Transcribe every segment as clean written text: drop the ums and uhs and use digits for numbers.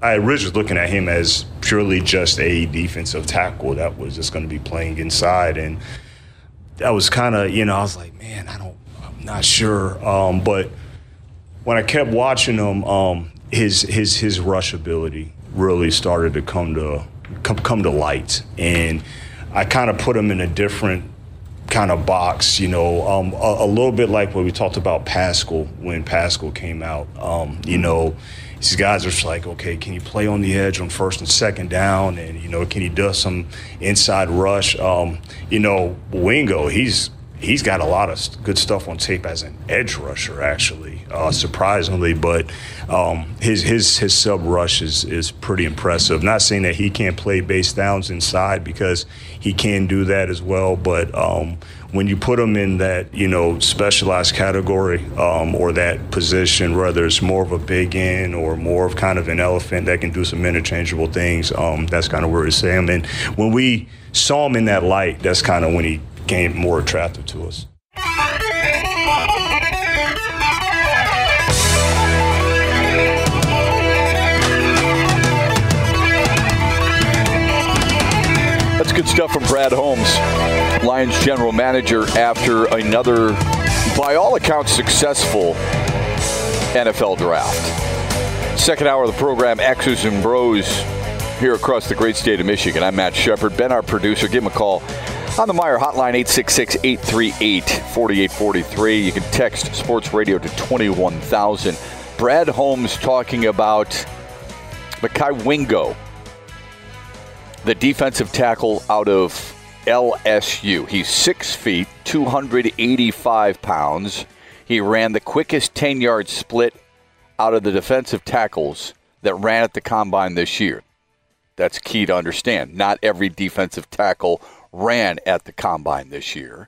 I originally was looking at him as purely just a defensive tackle that was just going to be playing inside. And that was kind of, I was like, man, I'm not sure. But when I kept watching him, his rush ability really started to come to light. And I kind of put him in a different kind of box, a little bit like what we talked about Pascal when Pascal came out. These guys are just like, okay, can he play on the edge on first and second down? And, can he do some inside rush? Wingo, he's got a lot of good stuff on tape as an edge rusher, actually, surprisingly. But his sub rush is pretty impressive. Not saying that he can't play base downs inside, because he can do that as well. But when you put him in that, specialized category or that position, whether it's more of a big end or more of kind of an elephant that can do some interchangeable things, that's kind of where it's him. And when we saw him in that light, that's kind of when he became more attractive to us. That's good stuff from Brad Holmes, Lions general manager, after another, by all accounts, successful NFL draft. Second hour of the program, X's and Bros, here across the great state of Michigan. I'm Matt Shepard. Ben, our producer. Give him a call on the Meijer hotline, 866-838-4843. You can text Sports Radio to 21,000. Brad Holmes talking about Mekhi Wingo, the defensive tackle out of LSU. He's 6 feet, 285 pounds. He ran the quickest 10-yard split out of the defensive tackles that ran at the combine this year. That's key to understand. Not every defensive tackle ran at the combine this year.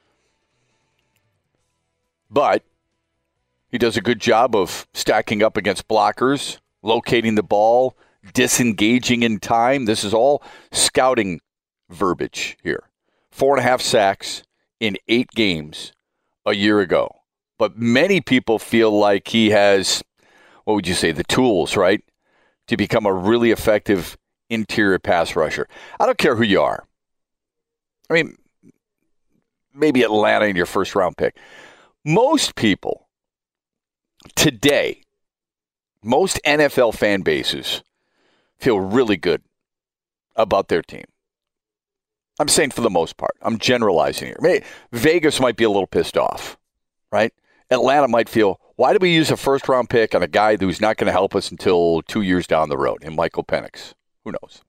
But he does a good job of stacking up against blockers, locating the ball, disengaging in time. This is all scouting verbiage here. 4.5 sacks in 8 games a year ago. But many people feel like he has, what would you say, the tools, right, to become a really effective interior pass rusher. I don't care who you are. I mean, maybe Atlanta in your first round pick. Most people today, most NFL fan bases feel really good about their team. I'm saying for the most part. I'm generalizing here. Vegas might be a little pissed off, right? Atlanta might feel, why did we use a first-round pick on a guy who's not going to help us until 2 years down the road, and Michael Penix? Who knows?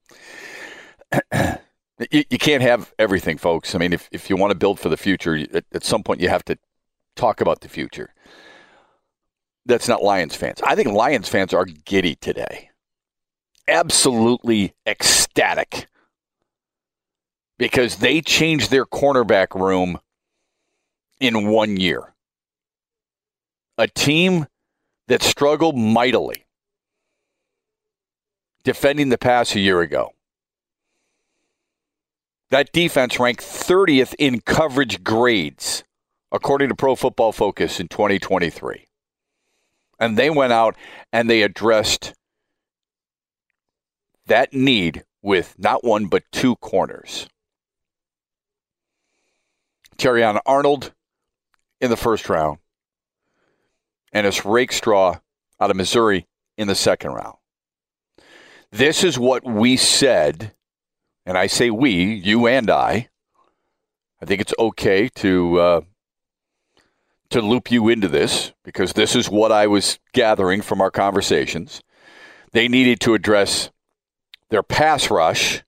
You can't have everything, folks. I mean, if you want to build for the future, at some point you have to talk about the future. That's not Lions fans. I think Lions fans are giddy today. Absolutely ecstatic, because they changed their cornerback room in 1 year. A team that struggled mightily defending the pass a year ago. That defense ranked 30th in coverage grades, according to Pro Football Focus in 2023. And they went out and they addressed that need with not one but 2 corners. Terrion Arnold in the first round, and it's Rakestraw out of Missouri in the second round. This is what we said, and I say we, you and I think it's okay to loop you into this, because this is what I was gathering from our conversations. They needed to address their pass rush,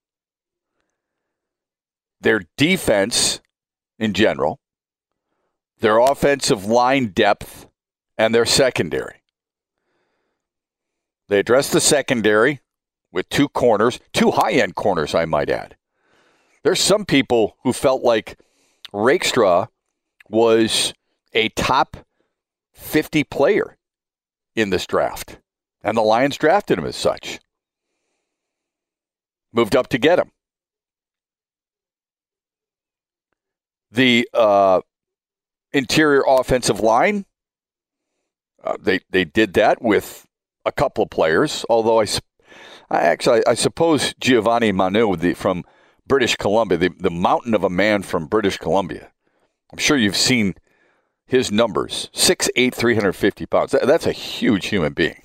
their defense in general, their offensive line depth, and their secondary. They addressed the secondary with 2 corners, 2 high-end corners, I might add. There's some people who felt like Rakestraw was a top 50 player in this draft, and the Lions drafted him as such. Moved up to get him. The interior offensive line, they did that with a couple of players, although I suppose Giovanni Manu from British Columbia, the mountain of a man from British Columbia. I'm sure you've seen his numbers. 6'8", 350 pounds. That's a huge human being.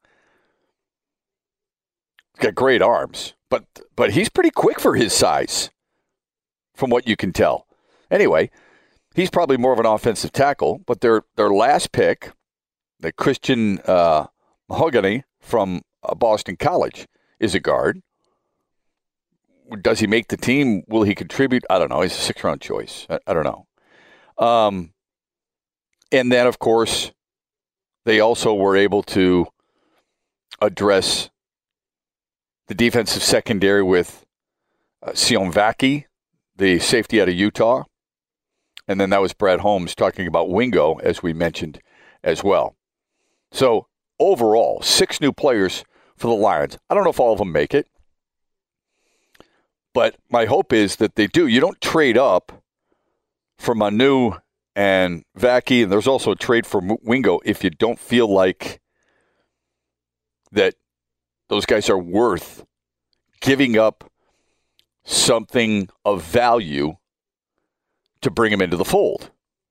He's got great arms, but he's pretty quick for his size, from what you can tell. Anyway, he's probably more of an offensive tackle, but their last pick, the Christian Mahogany from Boston College, is a guard. Does he make the team? Will he contribute? I don't know. He's a sixth-round choice. I don't know. And then, of course, they also were able to address the defensive secondary with Sion Vaki, the safety out of Utah. And then that was Brad Holmes talking about Wingo, as we mentioned as well. So overall, 6 new players for the Lions. I don't know if all of them make it, but my hope is that they do. You don't trade up for Manu and Vaki, and there's also a trade for Wingo if you don't feel like that those guys are worth giving up something of value to bring them into the fold.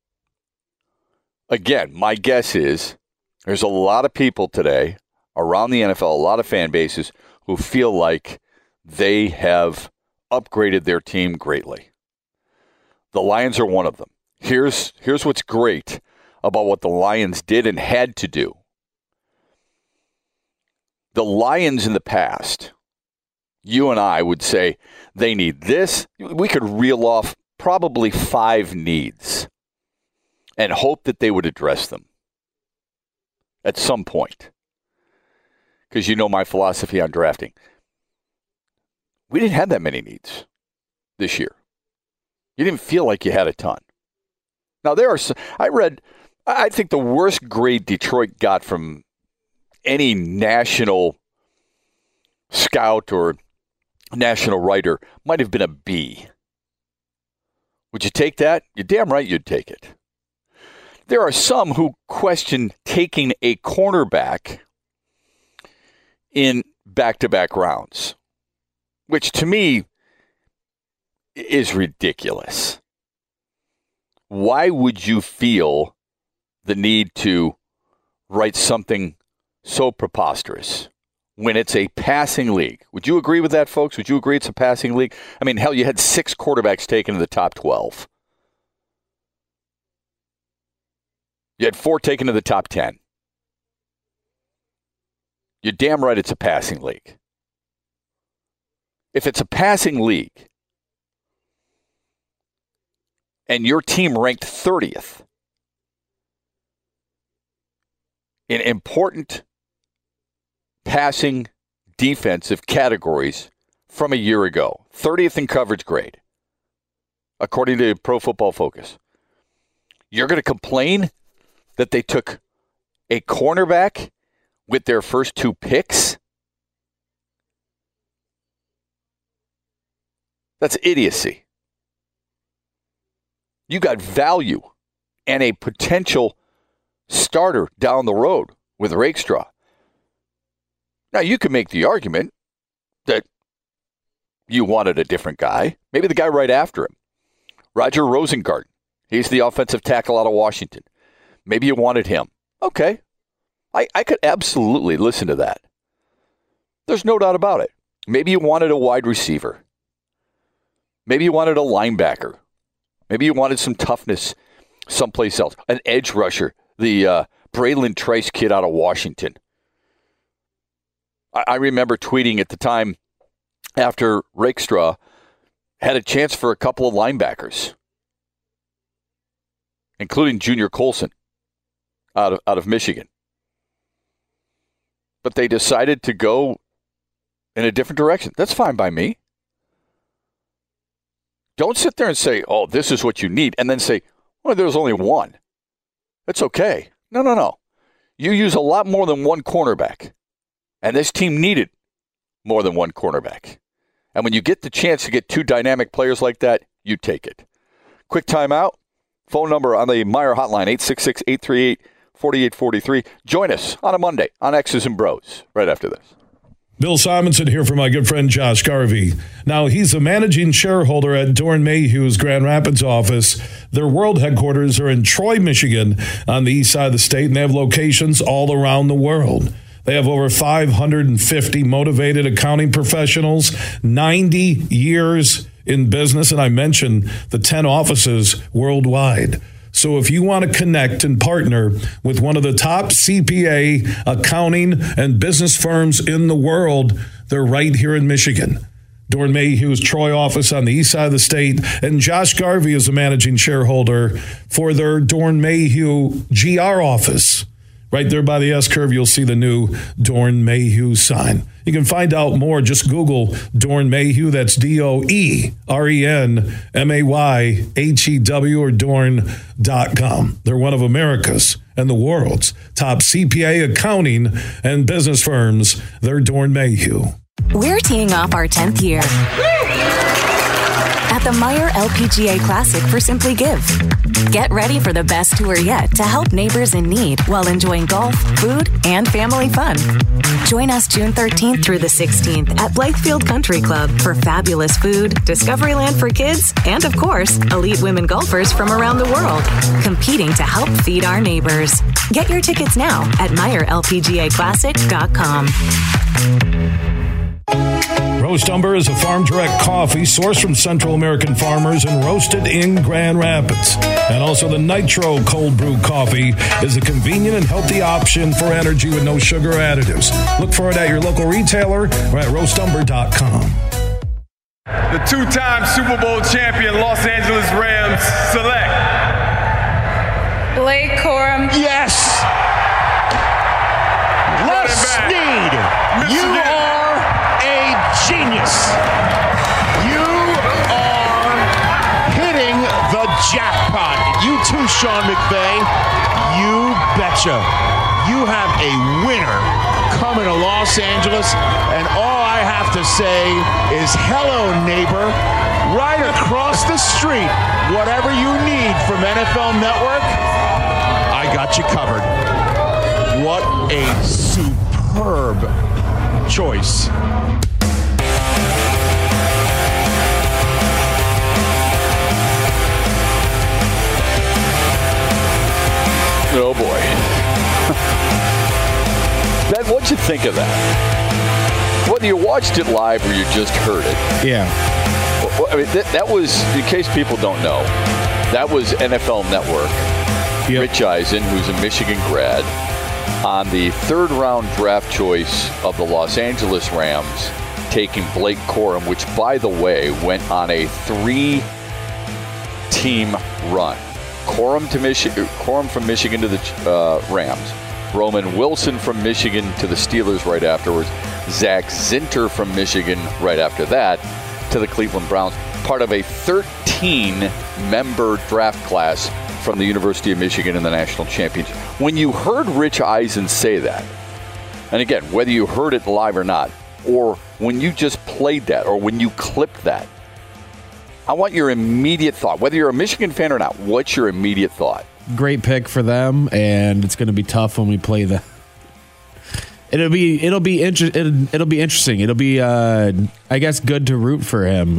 Again, my guess is there's a lot of people today around the NFL, a lot of fan bases who feel like they have upgraded their team greatly. The Lions are one of them. Here's what's great about what the Lions did and had to do. The Lions in the past, you and I would say they need this. We could reel off probably 5 needs and hope that they would address them at some point. Because you know my philosophy on drafting. We didn't have that many needs this year. You didn't feel like you had a ton. Now, there are some, I think the worst grade Detroit got from any national scout or national writer might have been a B. Would you take that? You're damn right you'd take it. There are some who question taking a cornerback in back-to-back rounds, which to me is ridiculous. Why would you feel the need to write something so preposterous when it's a passing league? Would you agree with that, folks? Would you agree it's a passing league? I mean, hell, you had 6 quarterbacks taken in the top 12. You had 4 taken to the top 10. You're damn right it's a passing league. If it's a passing league and your team ranked 30th in important passing defensive categories from a year ago, 30th in coverage grade, according to Pro Football Focus, you're going to complain that they took a cornerback with their first 2 picks? That's idiocy. You got value and a potential starter down the road with Rakestraw. Now, you can make the argument that you wanted a different guy, maybe the guy right after him, Roger Rosengarten. He's the offensive tackle out of Washington. Maybe you wanted him. Okay. I could absolutely listen to that. There's no doubt about it. Maybe you wanted a wide receiver. Maybe you wanted a linebacker. Maybe you wanted some toughness someplace else. An edge rusher, the Braylon Trice kid out of Washington. I remember tweeting at the time after Rakestraw had a chance for a couple of linebackers, including Junior Colson out of Michigan. But they decided to go in a different direction. That's fine by me. Don't sit there and say, oh, this is what you need, and then say, well, there's only one. That's okay. No. You use a lot more than one cornerback, and this team needed more than one cornerback. And when you get the chance to get 2 dynamic players like that, you take it. Quick timeout. Phone number on the Meijer hotline, 866-838-4843. Join us on a Monday on X's and Bros right after this. Bill Simonson here for my good friend Josh Garvey. Now, he's a managing shareholder at Dorn Mayhew's Grand Rapids office. Their world headquarters are in Troy, Michigan, on the east side of the state, and they have locations all around the world. They have over 550 motivated accounting professionals, 90 years in business, and I mentioned the 10 offices worldwide. So if you want to connect and partner with one of the top CPA, accounting, and business firms in the world, they're right here in Michigan. Dorn Mayhew's Troy office on the east side of the state, and Josh Garvey is the managing shareholder for their Dorn Mayhew GR office. Right there by the S-curve, you'll see the new Dorn Mayhew sign. You can find out more. Just Google Dorn Mayhew. That's DOERENMAYHEW or Dorn.com. They're one of America's and the world's top CPA accounting and business firms. They're Dorn Mayhew. We're teeing off our 10th year at the Meijer LPGA Classic for Simply Give. Get ready for the best tour yet to help neighbors in need while enjoying golf, food, and family fun. Join us June 13th through the 16th at Blythefield Country Club for fabulous food, Discoveryland for kids, and of course, elite women golfers from around the world, competing to help feed our neighbors. Get your tickets now at MeijerLPGAClassic.com. Roast Umber is a farm direct coffee sourced from Central American farmers and roasted in Grand Rapids. And also the Nitro Cold Brew Coffee is a convenient and healthy option for energy with no sugar additives. Look for it at your local retailer or at roastumber.com. The two-time Super Bowl champion Los Angeles Rams select Blake Corum. Yes! Les Snead, you are a genius. You are hitting the jackpot. You too, Sean McVay. You betcha. You have a winner coming to Los Angeles, and all I have to say is hello, neighbor. Right across the street, whatever you need from NFL Network, I got you covered. What a superb choice. Oh, boy. Ben, what'd you think of that? Whether you watched it live or you just heard it. Yeah. I mean, that was, in case people don't know, that was NFL Network. Yep. Rich Eisen, who's a Michigan grad, on the third-round draft choice of the Los Angeles Rams, taking Blake Corum, which, by the way, went on a 3-team run. Corum from Michigan to the Rams. Roman Wilson from Michigan to the Steelers right afterwards. Zach Zinter from Michigan right after that to the Cleveland Browns. Part of a 13-member draft class from the University of Michigan in the national championship. When you heard Rich Eisen say that, and again, whether you heard it live or not, or when you just played that, or when you clipped that, I want your immediate thought. Whether you're a Michigan fan or not, what's your immediate thought? Great pick for them, and it's going to be tough when we play the. It'll be interesting. It'll be I guess good to root for him.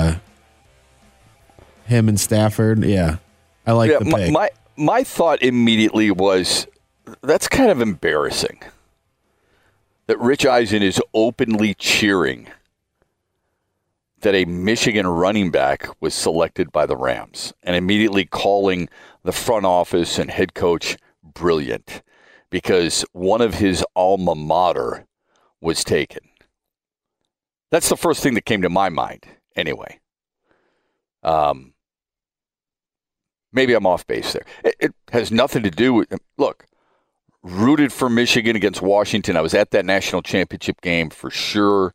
Him and Stafford. Yeah, I like the pick. My thought immediately was that's kind of embarrassing that Rich Eisen is openly cheering that a Michigan running back was selected by the Rams and immediately calling the front office and head coach brilliant because one of his alma mater was taken. That's the first thing that came to my mind anyway. Maybe I'm off base there. It has nothing to do with, look, rooted for Michigan against Washington. I was at that national championship game for sure.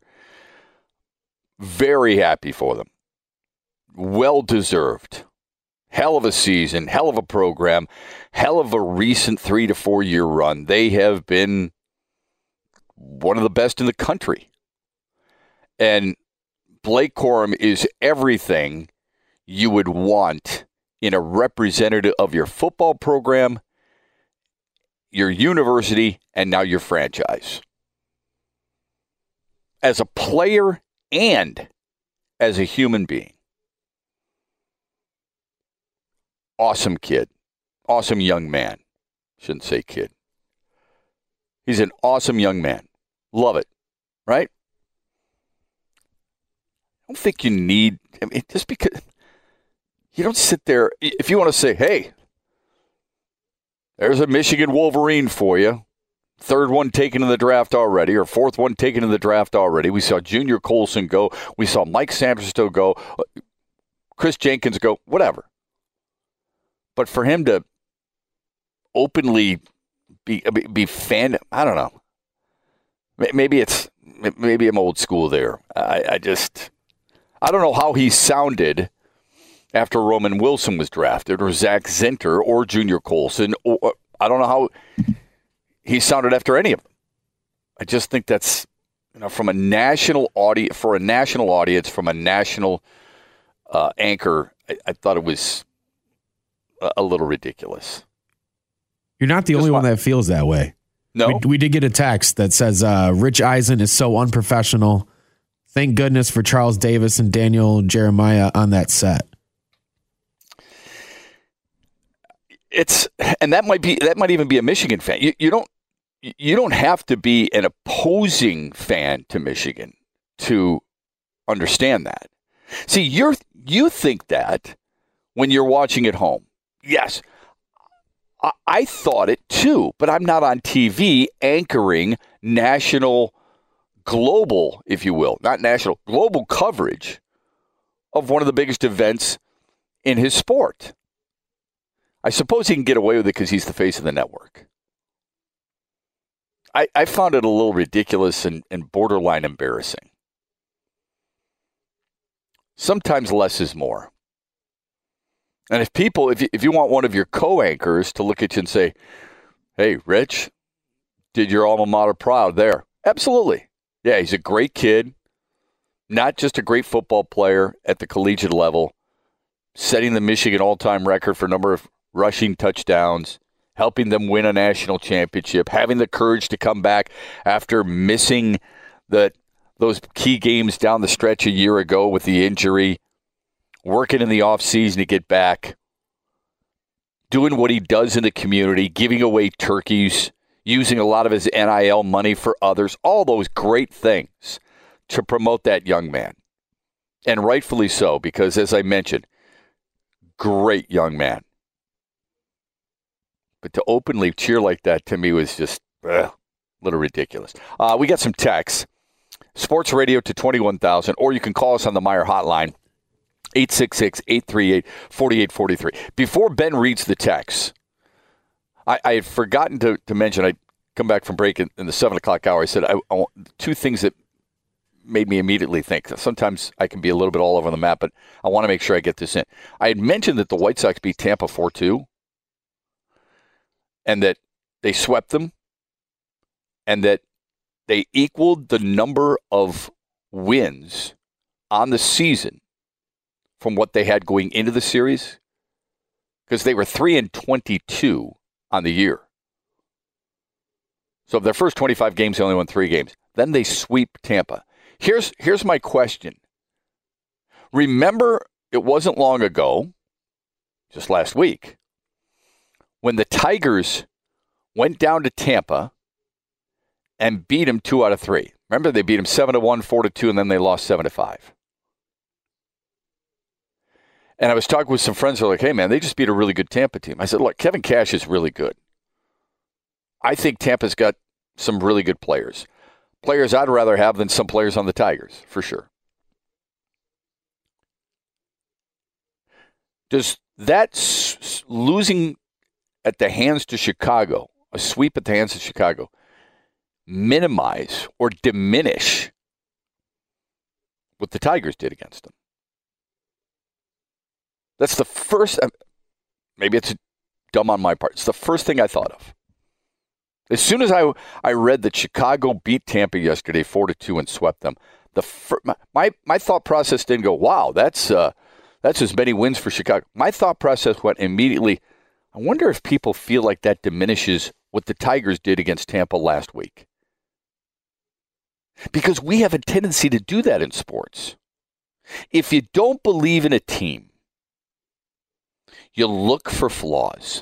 Very happy for them. Well-deserved. Hell of a season, hell of a program, hell of a recent 3 to 4 year run. They have been one of the best in the country. And Blake Corum is everything you would want in a representative of your football program, your university, and now your franchise. as a player and as a human being. Awesome kid. Awesome young man. Shouldn't say kid. He's an awesome young man. Love it. Right? I don't think you need, just because you don't sit there, if you want to say, hey, there's a Michigan Wolverine for you. Third one taken in the draft already, or fourth one taken in the draft already. We saw Junior Colson go. We saw Mike Sanderson go. Chris Jenkins go. Whatever. But for him to openly be fan, I don't know. Maybe I'm old school there. I don't know how he sounded after Roman Wilson was drafted, or Zach Zinter, or Junior Colson. Or I don't know how he sounded after any of them. I just think that's, from a national audience, from a national anchor, I thought it was a little ridiculous. You're not the only one that feels that way. No, we did get a text that says Rich Eisen is so unprofessional. Thank goodness for Charles Davis and Daniel Jeremiah on that set. And that might even be a Michigan fan. You don't have to be an opposing fan to Michigan to understand that. See, you think that when you're watching at home. Yes, I thought it too, but I'm not on TV anchoring national, global, if you will, not national, global coverage of one of the biggest events in his sport. I suppose he can get away with it because he's the face of the network. I found it a little ridiculous and borderline embarrassing. Sometimes less is more. And if you want one of your co-anchors to look at you and say, hey, Rich, did your alma mater proud there? Absolutely. Yeah, he's a great kid, not just a great football player at the collegiate level, setting the Michigan all-time record for number of rushing touchdowns, helping them win a national championship, having the courage to come back after missing those key games down the stretch a year ago with the injury, working in the offseason to get back, doing what he does in the community, giving away turkeys, using a lot of his NIL money for others, all those great things to promote that young man. And rightfully so, because as I mentioned, great young man. But to openly cheer like that to me was just a little ridiculous. We got some texts. Sports Radio to 21,000, or you can call us on the Meijer hotline, 866-838-4843. Before Ben reads the text, I had forgotten to mention, I come back from break in the 7 o'clock hour. I said I want two things that made me immediately think. Sometimes I can be a little bit all over the map, but I want to make sure I get this in. I had mentioned that the White Sox beat Tampa 4-2, and that they swept them, and that they equaled the number of wins on the season from what they had going into the series, because they were 3-22 on the year. So their first 25 games, they only won 3 games. Then they sweep Tampa. Here's my question. Remember, it wasn't long ago, just last week, when the Tigers went down to Tampa and beat them 2 out of 3. Remember, they beat them 7-1, 4-2, and then they lost 7-5. And I was talking with some friends who were like, hey, man, they just beat a really good Tampa team. I said, look, Kevin Cash is really good. I think Tampa's got some really good players. Players I'd rather have than some players on the Tigers, for sure. Does that losing at the hands to Chicago, a sweep at the hands of Chicago, minimize or diminish what the Tigers did against them? That's the first, maybe it's dumb on my part, it's the first thing I thought of. As soon as I read that Chicago beat Tampa yesterday 4-2 and swept them, my thought process didn't go, wow, that's as many wins for Chicago. My thought process went immediately, I wonder if people feel like that diminishes what the Tigers did against Tampa last week. Because we have a tendency to do that in sports. If you don't believe in a team, you look for flaws.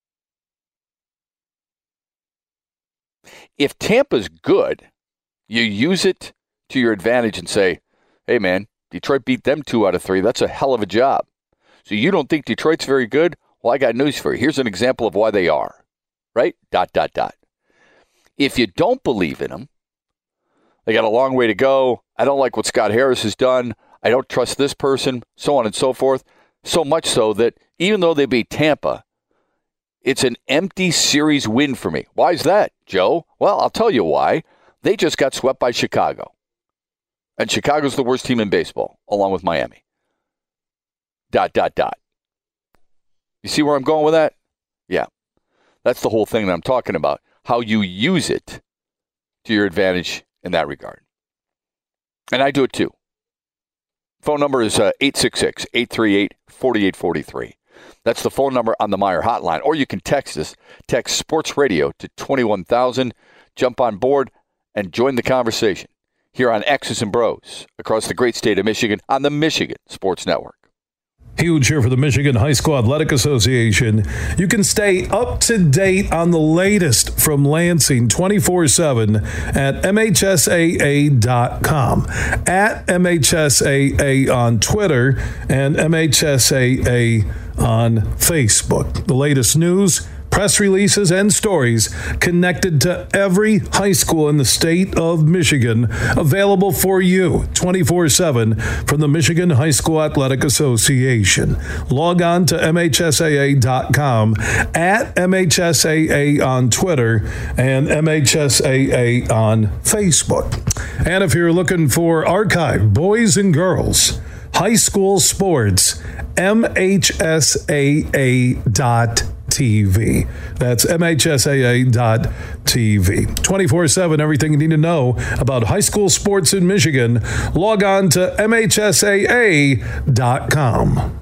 If Tampa's good, you use it to your advantage and say, hey, man, Detroit beat them 2 out of 3. That's a hell of a job. So you don't think Detroit's very good? Well, I got news for you. Here's an example of why they are, right? ... If you don't believe in them, they got a long way to go. I don't like what Scott Harris has done. I don't trust this person, so on and so forth. So much so that even though they beat Tampa, it's an empty series win for me. Why is that, Joe? Well, I'll tell you why. They just got swept by Chicago. And Chicago's the worst team in baseball, along with Miami. ... You see where I'm going with that? Yeah. That's the whole thing that I'm talking about. How you use it to your advantage in that regard. And I do it too. Phone number is 866-838-4843. That's the phone number on the Meijer hotline. Or you can text us. Text Sports Radio to 21,000. Jump on board and join the conversation here on X's and Bros across the great state of Michigan on the Michigan Sports Network. Huge here for the Michigan High School Athletic Association. You can stay up to date on the latest from Lansing 24/7 at MHSAA.com, at MHSAA on Twitter, and MHSAA on Facebook. The latest news, press releases, and stories connected to every high school in the state of Michigan, available for you 24/7 from the Michigan High School Athletic Association. Log on to MHSAA.com, at MHSAA on Twitter, and MHSAA on Facebook. And if you're looking for archive boys and girls high school sports, MHSAA.TV. That's MHSAA.TV. 24/7, everything you need to know about high school sports in Michigan. Log on to MHSAA.com.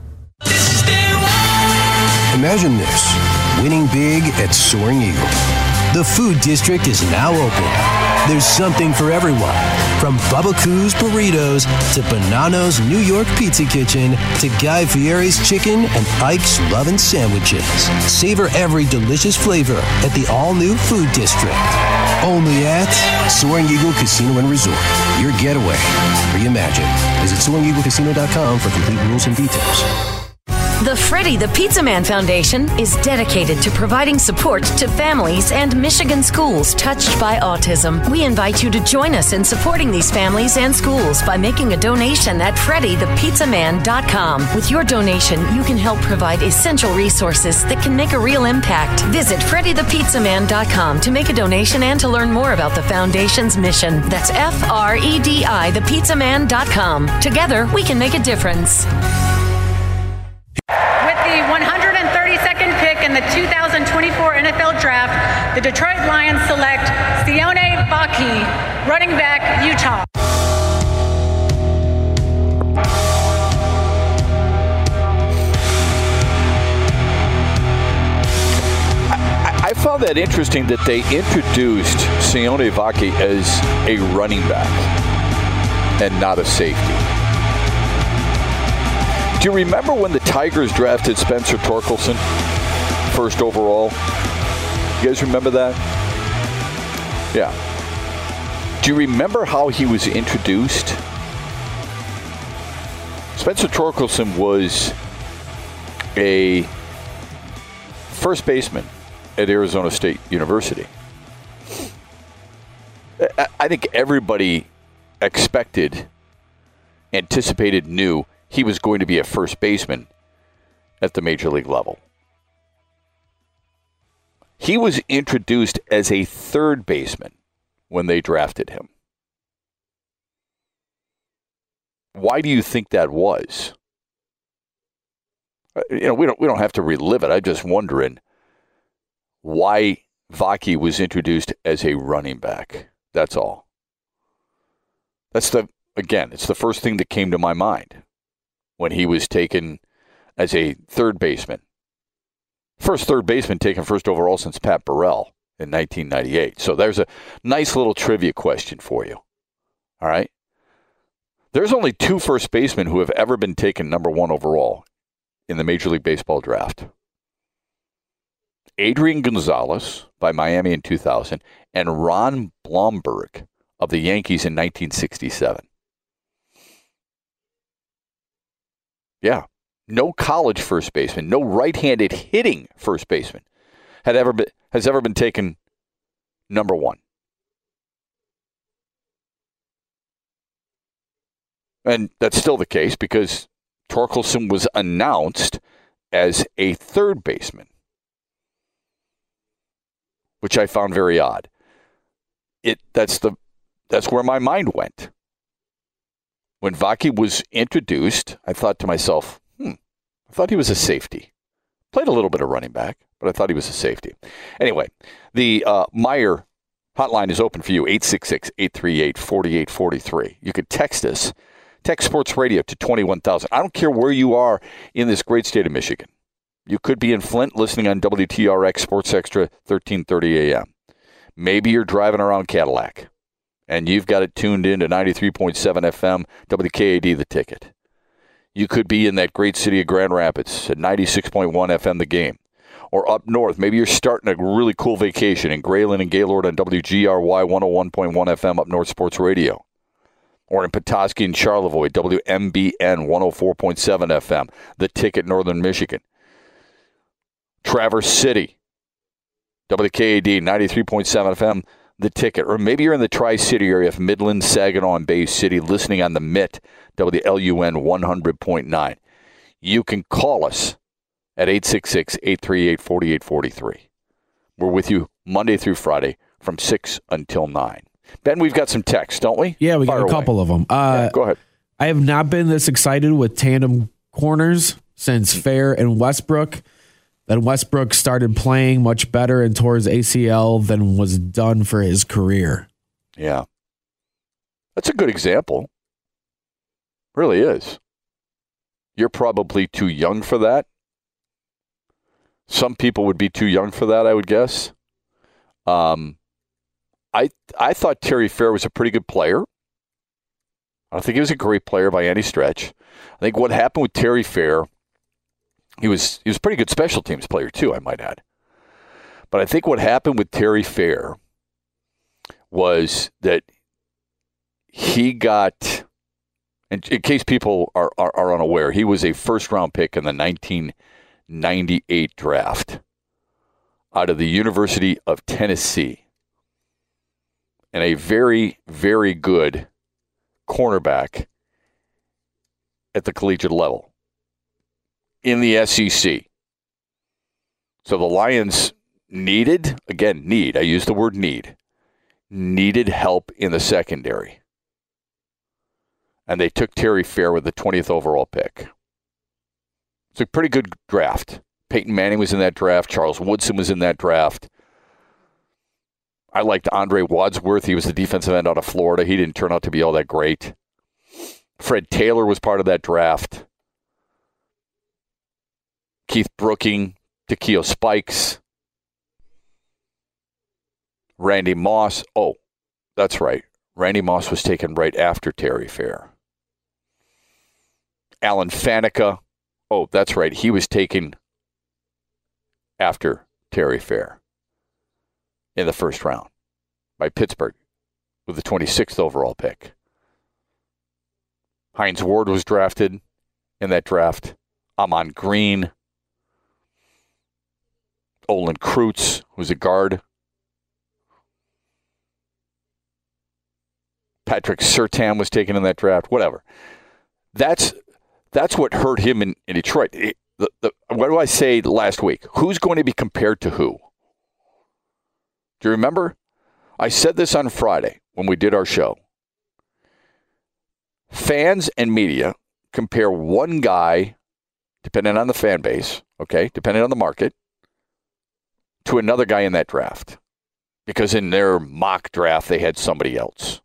Imagine this, winning big at Soaring Eagle. The food district is now open. There's something for everyone, from Bubba Coo's Burritos to Bonanno's New York Pizza Kitchen to Guy Fieri's Chicken and Ike's Lovin' Sandwiches. Savor every delicious flavor at the all-new Food District. Only at Soaring Eagle Casino and Resort. Your getaway reimagined. Visit SoaringEagleCasino.com for complete rules and details. The Freddie the Pizza Man Foundation is dedicated to providing support to families and Michigan schools touched by autism. We invite you to join us in supporting these families and schools by making a donation at FreddieThePizzaMan.com. With your donation, you can help provide essential resources that can make a real impact. Visit FreddieThePizzaMan.com to make a donation and to learn more about the foundation's mission. That's FREDI, Together, we can make a difference. With the 132nd pick in the 2024 NFL Draft, the Detroit Lions select Sione Vaki, running back, Utah. I found that interesting that they introduced Sione Vaki as a running back and not a safety. Do you remember when the Tigers drafted Spencer Torkelson first overall? You guys remember that? Yeah. Do you remember how he was introduced? Spencer Torkelson was a first baseman at Arizona State University. I think everybody anticipated, knew he was going to be a first baseman at the major league level. He was introduced as a third baseman when they drafted him. Why do you think that was? We don't have to relive it. I'm just wondering why Vaki was introduced as a running back. That's all. It's the first thing that came to my mind when he was taken as a third baseman. First third baseman taken first overall since Pat Burrell in 1998. So there's a nice little trivia question for you. All right? There's only 2 first basemen who have ever been taken number 1 overall in the Major League Baseball draft. Adrian Gonzalez by Miami in 2000 and Ron Blomberg of the Yankees in 1967. Yeah. No college first baseman, no right-handed hitting first baseman has ever been taken number 1. And that's still the case because Torkelson was announced as a third baseman, which I found very odd. That's where my mind went. When Vaki was introduced, I thought to myself, I thought he was a safety. Played a little bit of running back, but I thought he was a safety. Anyway, the Meijer hotline is open for you, 866-838-4843. You could text us. Text Sports Radio to 21,000. I don't care where you are in this great state of Michigan. You could be in Flint listening on WTRX Sports Extra 1330 a.m. Maybe you're driving around Cadillac and you've got it tuned in to 93.7 FM, WKAD The Ticket. You could be in that great city of Grand Rapids at 96.1 FM The Game. Or up north, maybe you're starting a really cool vacation in Grayland and Gaylord on WGRY 101.1 FM Up North Sports Radio. Or in Petoskey and Charlevoix, WMBN 104.7 FM, The Ticket, Northern Michigan. Traverse City, WKAD 93.7 FM, The Ticket. Or maybe you're in the Tri-City area of Midland, Saginaw, and Bay City, listening on the MIT, WLUN 100.9. You can call us at 866-838-4843. We're with you Monday through Friday from 6 until 9. Ben, we've got some texts, don't we? Yeah, we got a couple of them. Go ahead. I have not been this excited with tandem corners since Fair and Westbrook. Then Westbrook started playing much better and tore his ACL than was done for his career. Yeah. That's a good example. Really is. You're probably too young for that. Some people would be too young for that, I would guess. I thought Terry Fair was a pretty good player. I don't think he was a great player by any stretch. I think what happened with Terry Fair, he was a pretty good special teams player too, I might add. But I think what happened with Terry Fair was that he got, in case people are unaware, he was a first-round pick in the 1998 draft out of the University of Tennessee. And a very, very good cornerback at the collegiate level in the SEC. So the Lions needed help in the secondary. And they took Terry Fair with the 20th overall pick. It's a pretty good draft. Peyton Manning was in that draft. Charles Woodson was in that draft. I liked Andre Wadsworth. He was the defensive end out of Florida. He didn't turn out to be all that great. Fred Taylor was part of that draft. Keith Brooking, Takeo Spikes, Randy Moss. Oh, that's right. Randy Moss was taken right after Terry Fair. Alan Faneca. Oh, that's right. He was taken after Terry Fair in the first round by Pittsburgh with the 26th overall pick. Hines Ward was drafted in that draft. Amon Green. Olin Kreutz, who's a guard. Patrick Surtain was taken in that draft. Whatever. That's what hurt him in Detroit. What do I say last week? Who's going to be compared to who? Do you remember? I said this on Friday when we did our show. Fans and media compare one guy, depending on the fan base, okay, depending on the market, to another guy in that draft. Because in their mock draft, they had somebody else.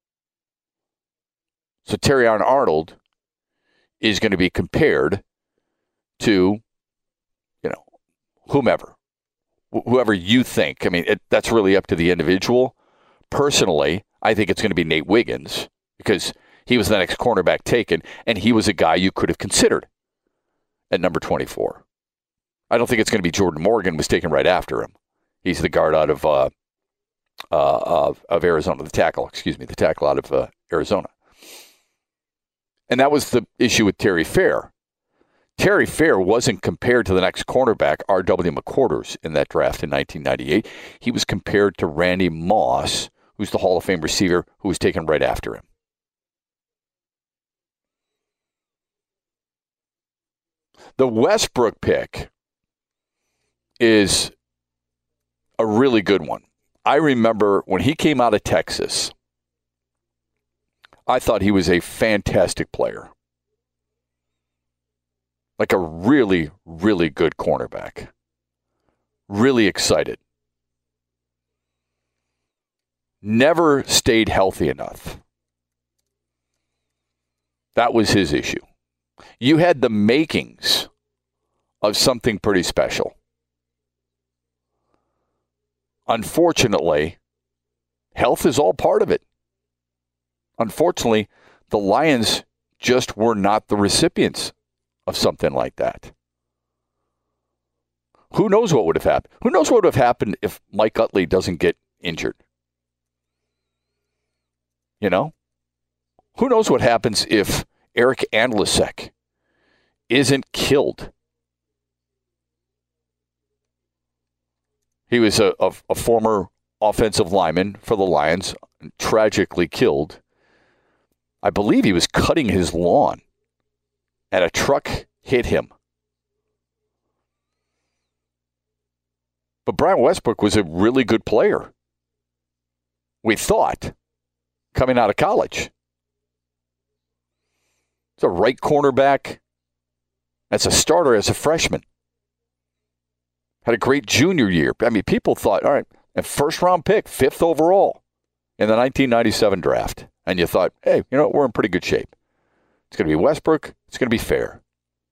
So Terrion Arnold is going to be compared to, whomever you think. I mean, that's really up to the individual. Personally, I think it's going to be Nate Wiggins because he was the next cornerback taken, and he was a guy you could have considered at number 24. I don't think it's going to be Jordan Morgan was taken right after him. He's the guard out of Arizona, the tackle out of Arizona. And that was the issue with Terry Fair. Terry Fair wasn't compared to the next cornerback, R.W. McQuarters, in that draft in 1998. He was compared to Randy Moss, who's the Hall of Fame receiver who was taken right after him. The Westbrook pick is a really good one. I remember when he came out of Texas, I thought he was a fantastic player. Like a really, really good cornerback. Really excited. Never stayed healthy enough. That was his issue. You had the makings of something pretty special. Unfortunately, health is all part of it. Unfortunately, the Lions just were not the recipients of something like that. Who knows what would have happened? Who knows what would have happened if Mike Utley doesn't get injured? You know? Who knows what happens if Eric Andlusek isn't killed? He was a former offensive lineman for the Lions, tragically killed. I believe he was cutting his lawn, and a truck hit him. But Brian Westbrook was a really good player, we thought, coming out of college. He's a right cornerback. That's a starter as a freshman. Had a great junior year. I mean, people thought, all right, a first-round pick, 5th overall in the 1997 draft. And you thought, hey, you know what? We're in pretty good shape. It's going to be Westbrook. It's going to be Fair.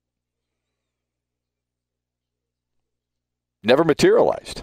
Never materialized.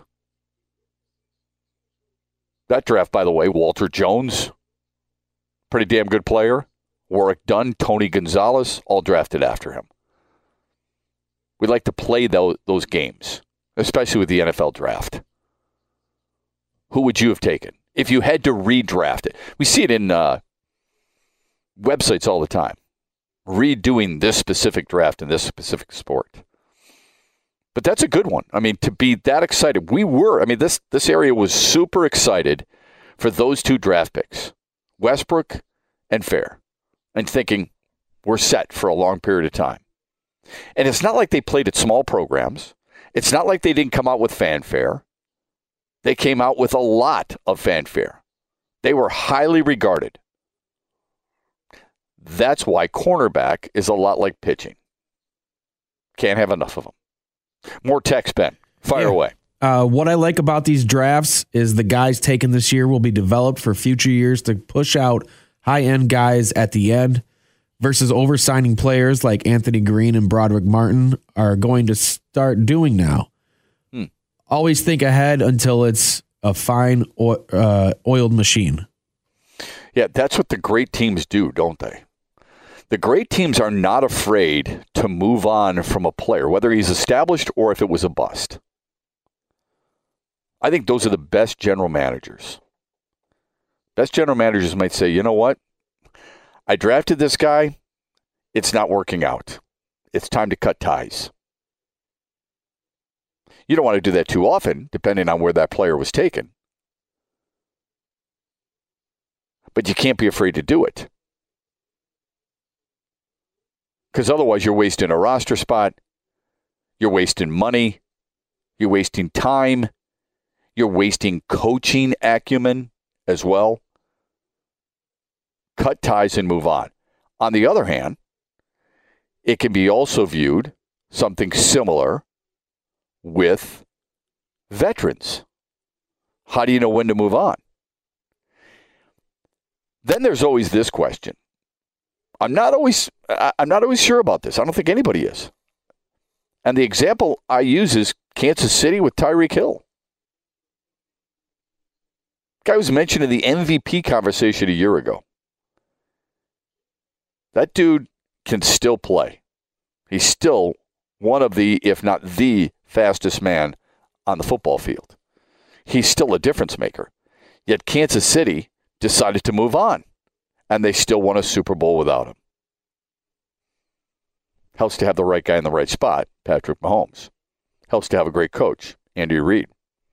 That draft, by the way, Walter Jones, pretty damn good player. Warwick Dunn, Tony Gonzalez, all drafted after him. We like to play those games, especially with the NFL draft. Who would you have taken if you had to redraft it? We see it in websites all the time, redoing this specific draft in this specific sport. But that's a good one. I mean, to be that excited. We were. I mean, this area was super excited for those two draft picks, Westbrook and Fair, and thinking we're set for a long period of time. And it's not like they played at small programs. It's not like they didn't come out with fanfare. They came out with a lot of fanfare. They were highly regarded. That's why cornerback is a lot like pitching. Can't have enough of them. More text, Ben. Fire away. What I like about these drafts is the guys taken this year will be developed for future years to push out high-end guys at the end versus oversigning players like Anthony Green and Broderick Martin are going to start doing now. Always think ahead until it's a fine oiled machine. Yeah, that's what the great teams do, don't they? The great teams are not afraid to move on from a player, whether he's established or if it was a bust. I think those are the best general managers. Best general managers might say, you know what? I drafted this guy. It's not working out. It's time to cut ties. You don't want to do that too often, depending on where that player was taken. But you can't be afraid to do it. Because otherwise you're wasting a roster spot, you're wasting money, you're wasting time, you're wasting coaching acumen as well. Cut ties and move on. On the other hand, it can be also viewed something similar with veterans. How do you know when to move on? Then there's always this question. I'm not always sure about this. I don't think anybody is. And the example I use is Kansas City with Tyreek Hill. Guy was mentioned in the MVP conversation a year ago. That dude can still play. He's still one of the, if not the fastest man on the football field. He's still a difference maker. Yet Kansas City decided to move on, and they still won a Super Bowl without him. Helps to have the right guy in the right spot, Patrick Mahomes. Helps to have a great coach, Andy Reid.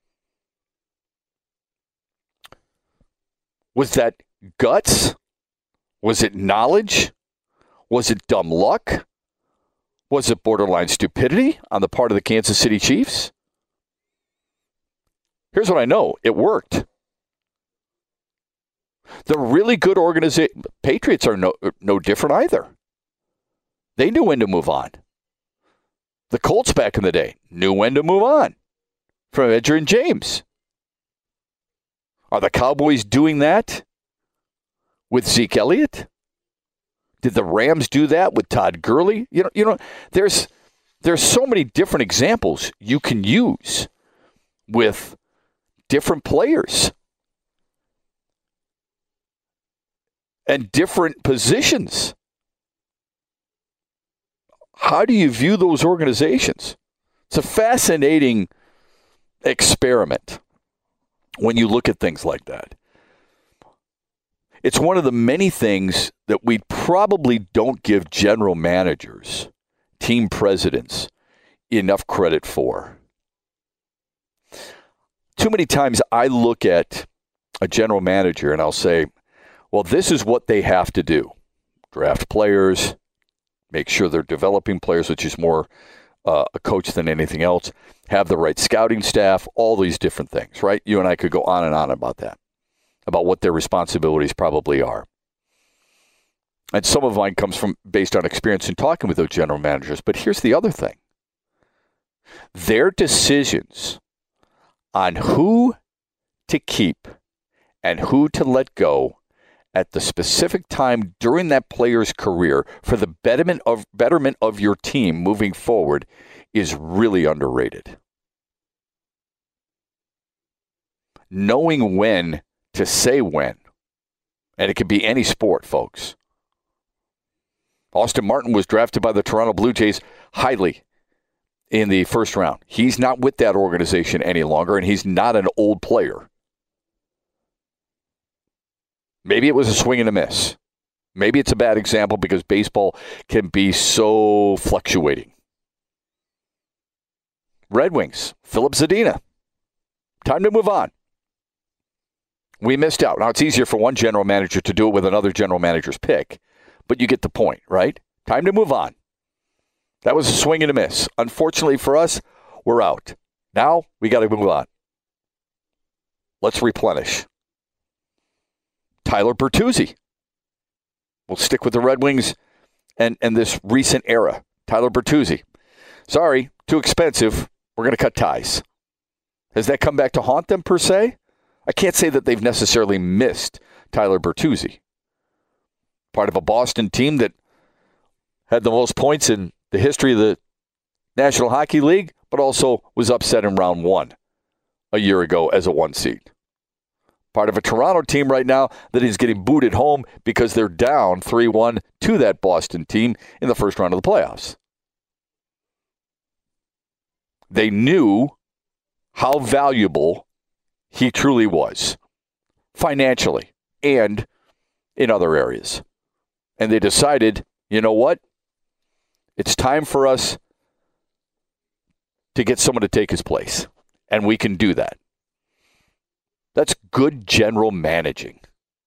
Was that guts? Was it knowledge? Was it dumb luck? Was it borderline stupidity on the part of the Kansas City Chiefs? Here's what I know. It worked. The really good organization, Patriots are no different either. They knew when to move on. The Colts back in the day knew when to move on from Edgerrin James. Are the Cowboys doing that with Zeke Elliott? Did the Rams do that with Todd Gurley? You know, there's so many different examples you can use with different players and different positions. How do you view those organizations? It's a fascinating experiment when you look at things like that. It's one of the many things that we probably don't give general managers, team presidents, enough credit for. Too many times I look at a general manager and I'll say, well, this is what they have to do. Draft players, make sure they're developing players, which is more a coach than anything else, have the right scouting staff, all these different things, right? You and I could go on and on about that, about what their responsibilities probably are. And some of mine comes from based on experience in talking with those general managers. But here's the other thing. Their decisions on who to keep and who to let go at the specific time during that player's career for the betterment of your team moving forward is really underrated. Knowing when to say when, and it could be any sport, folks. Austin Martin was drafted by the Toronto Blue Jays highly in the first round. He's not with that organization any longer, and he's not an old player. Maybe it was a swing and a miss. Maybe it's a bad example because baseball can be so fluctuating. Red Wings, Philip Zadina. Time to move on. We missed out. Now, it's easier for one general manager to do it with another general manager's pick, but you get the point, right? Time to move on. That was a swing and a miss. Unfortunately for us, we're out. Now, we got to move on. Let's replenish. Tyler Bertuzzi. We'll stick with the Red Wings and this recent era. Tyler Bertuzzi. Sorry, too expensive. We're going to cut ties. Has that come back to haunt them, per se? I can't say that they've necessarily missed Tyler Bertuzzi. Part of a Boston team that had the most points in the history of the National Hockey League, but also was upset in round one a year ago as a 1 seed. Part of a Toronto team right now that is getting booted home because they're down 3-1 to that Boston team in the first round of the playoffs. They knew how valuable he truly was, financially and in other areas. And they decided, you know what? It's time for us to get someone to take his place. And we can do that. That's good general managing.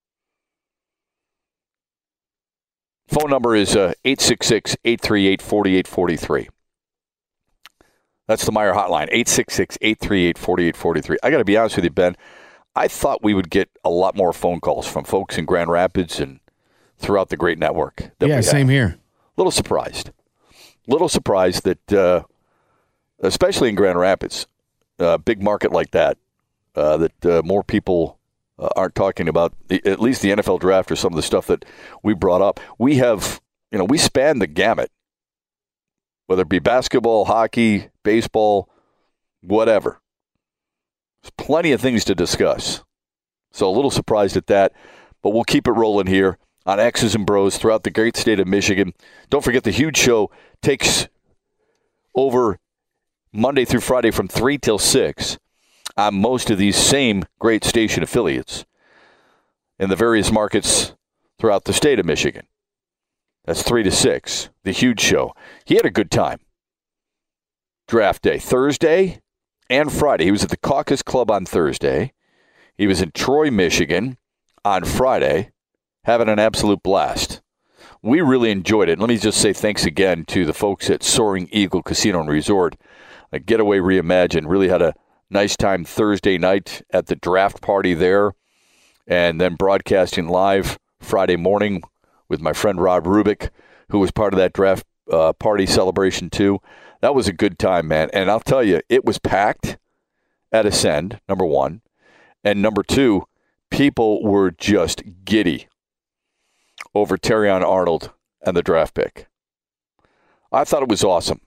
Phone number is 866-838-4843. That's the Meijer hotline, 866-838-4843. I got to be honest with you, Ben. I thought we would get a lot more phone calls from folks in Grand Rapids and throughout the great network. Yeah, same here. Little surprised that, especially in Grand Rapids, a big market like that, that more people aren't talking about, at least the NFL draft or some of the stuff that we brought up. We have, we span the gamut, whether it be basketball, hockey, baseball, whatever. There's plenty of things to discuss. So a little surprised at that, but we'll keep it rolling here on X's and Bros throughout the great state of Michigan. Don't forget the Huge Show takes over Monday through Friday from 3 till 6 on most of these same great station affiliates in the various markets throughout the state of Michigan. That's 3 to 6, the Huge Show. He had a good time. Draft day, Thursday and Friday. He was at the Caucus Club on Thursday. He was in Troy, Michigan on Friday, having an absolute blast. We really enjoyed it. Let me just say thanks again to the folks at Soaring Eagle Casino and Resort. Getaway Reimagined really had a nice time Thursday night at the draft party there, and then broadcasting live Friday morning with my friend Rob Rubik, who was part of that draft party celebration too. That was a good time, man. And I'll tell you, it was packed at Ascend, number one. And number two, people were just giddy over Terrion Arnold and the draft pick. I thought it was awesome.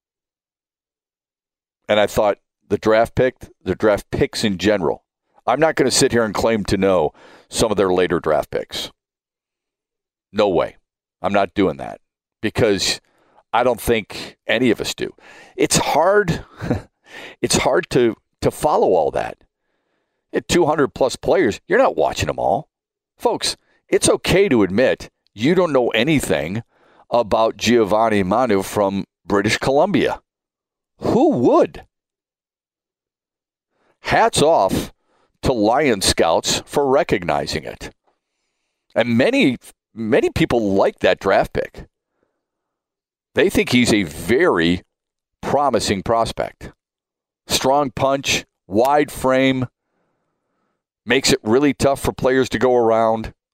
And I thought the draft picks in general, I'm not going to sit here and claim to know some of their later draft picks. No way. I'm not doing that because I don't think any of us do. It's hard. It's hard to follow all that. At 200-plus players, you're not watching them all. Folks, it's okay to admit you don't know anything about Giovanni Manu from British Columbia. Who would? Hats off to Lions scouts for recognizing it. And many people like that draft pick. They think he's a very promising prospect. Strong punch, wide frame, makes it really tough for players to go around. Of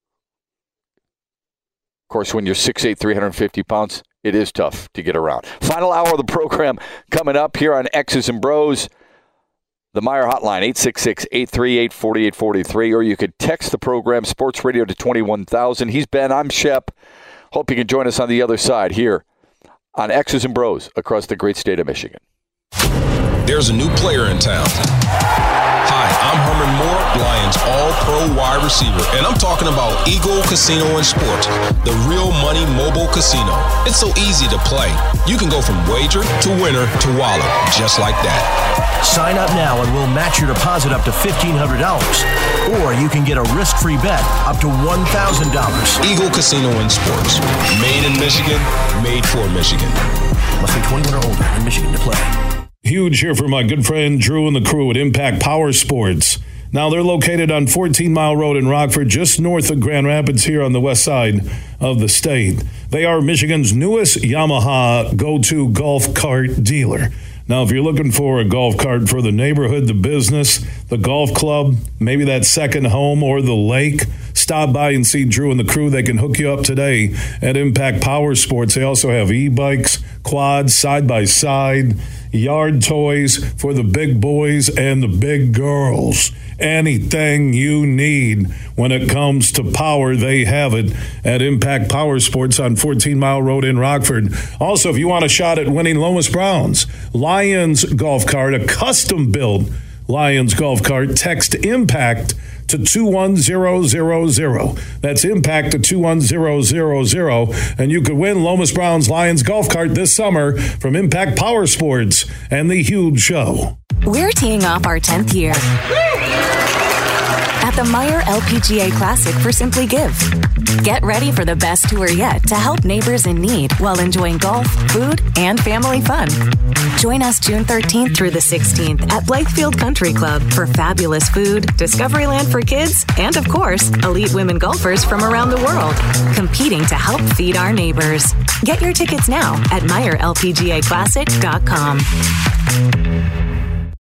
course, when you're 6'8", 350 pounds, it is tough to get around. Final hour of the program coming up here on X's and Bros. The Meijer Hotline, 866-838-4843, or you could text the program, Sports Radio, to 21,000. He's Ben, I'm Shep. Hope you can join us on the other side here on X's and Bros across the great state of Michigan. There's a new player in town. Hi, I'm Herman Moore, Lions All-Pro wide receiver, and I'm talking about Eagle Casino and Sports, the real money mobile casino. It's so easy to play. You can go from wager to winner to wallet, just like that. Sign up now and we'll match your deposit up to $1,500. Or you can get a risk-free bet up to $1,000. Eagle Casino and Sports. Made in Michigan, made for Michigan. Must be 21 or older in Michigan to play. Huge here for my good friend Drew and the crew at Impact Power Sports. Now, they're located on 14 Mile Road in Rockford, just north of Grand Rapids here on the west side of the state. They are Michigan's newest Yamaha go-to golf cart dealer. Now, if you're looking for a golf cart for the neighborhood, the business, the golf club, maybe that second home or the lake, stop by and see Drew and the crew. They can hook you up today at Impact Power Sports. They also have e-bikes, quads, side-by-side, yard toys for the big boys and the big girls. Anything you need when it comes to power, they have it at Impact Power Sports on 14 Mile Road in Rockford. Also, if you want a shot at winning Lomas Brown's Lions golf cart, a custom-built Lions golf cart, text IMPACT to 21000. That's IMPACT to 21000. And you could win Lomas Brown's Lions golf cart this summer from Impact Power Sports and the Huge Show. We're teeing off our 10th year at the Meijer LPGA Classic for Simply Give. Get ready for the best tour yet to help neighbors in need while enjoying golf, food, and family fun. Join us June 13th through the 16th at Blythefield Country Club for fabulous food, Discoveryland for kids, and of course, elite women golfers from around the world, competing to help feed our neighbors. Get your tickets now at MeijerLPGAClassic.com.